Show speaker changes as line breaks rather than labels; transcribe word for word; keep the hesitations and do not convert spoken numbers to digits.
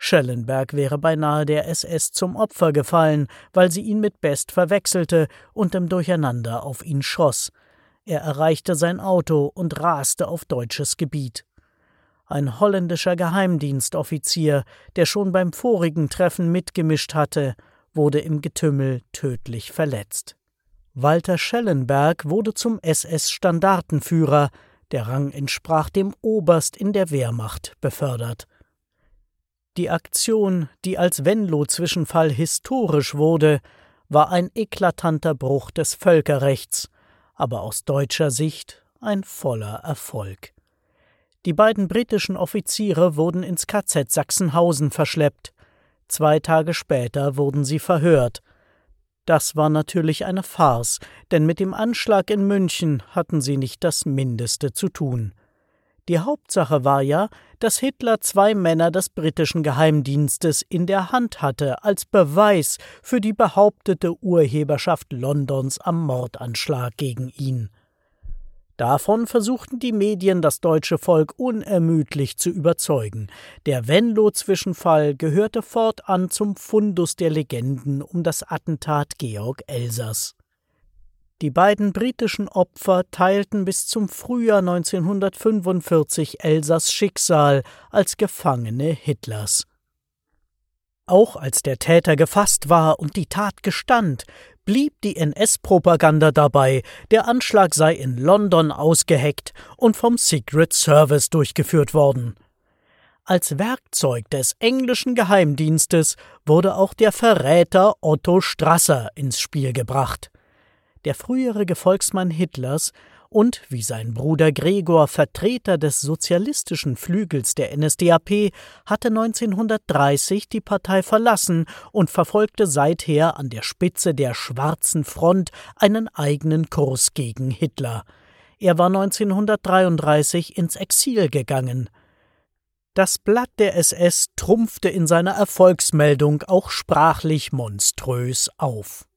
Schellenberg wäre beinahe der S S zum Opfer gefallen, weil sie ihn mit Best verwechselte und im Durcheinander auf ihn schoss. Er erreichte sein Auto und raste auf deutsches Gebiet. Ein holländischer Geheimdienstoffizier, der schon beim vorigen Treffen mitgemischt hatte, wurde im Getümmel tödlich verletzt. Walter Schellenberg wurde zum S S-Standartenführer, der Rang entsprach dem Oberst in der Wehrmacht, befördert. Die Aktion, die als Venlo-Zwischenfall historisch wurde, war ein eklatanter Bruch des Völkerrechts, aber aus deutscher Sicht ein voller Erfolg. Die beiden britischen Offiziere wurden ins K Z Sachsenhausen verschleppt. Zwei Tage später wurden sie verhört. Das war natürlich eine Farce, denn mit dem Anschlag in München hatten sie nicht das Mindeste zu tun. Die Hauptsache war ja, dass Hitler zwei Männer des britischen Geheimdienstes in der Hand hatte als Beweis für die behauptete Urheberschaft Londons am Mordanschlag gegen ihn. Davon versuchten die Medien das deutsche Volk unermüdlich zu überzeugen. Der Venlo-Zwischenfall gehörte fortan zum Fundus der Legenden um das Attentat Georg Elsers. Die beiden britischen Opfer teilten bis zum Frühjahr neunzehnhundertfünfundvierzig Elsers Schicksal als Gefangene Hitlers. Auch als der Täter gefasst war und die Tat gestand, blieb die N S-Propaganda dabei, der Anschlag sei in London ausgeheckt und vom Secret Service durchgeführt worden. Als Werkzeug des englischen Geheimdienstes wurde auch der Verräter Otto Strasser ins Spiel gebracht. Der frühere Gefolgsmann Hitlers und, wie sein Bruder Gregor, Vertreter des sozialistischen Flügels der N S D A P, hatte neunzehnhundertdreißig die Partei verlassen und verfolgte seither an der Spitze der Schwarzen Front einen eigenen Kurs gegen Hitler. Er war neunzehnhundertdreiunddreißig ins Exil gegangen. Das Blatt der S S trumpfte in seiner Erfolgsmeldung auch sprachlich monströs auf.